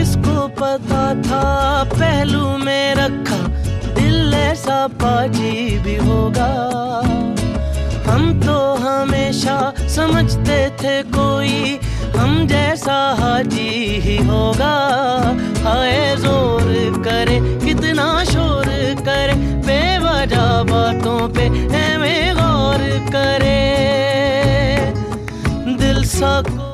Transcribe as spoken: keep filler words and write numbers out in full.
किसको पता था पहलू में रखा दिल ऐसा पाजी भी होगा। हम तो हमेशा समझते थे कोई हम जैसा हाजी ही होगा। हाय जोर करे कितना शोर करे बेवजह बातों पे हमें गौर करे। दिल सा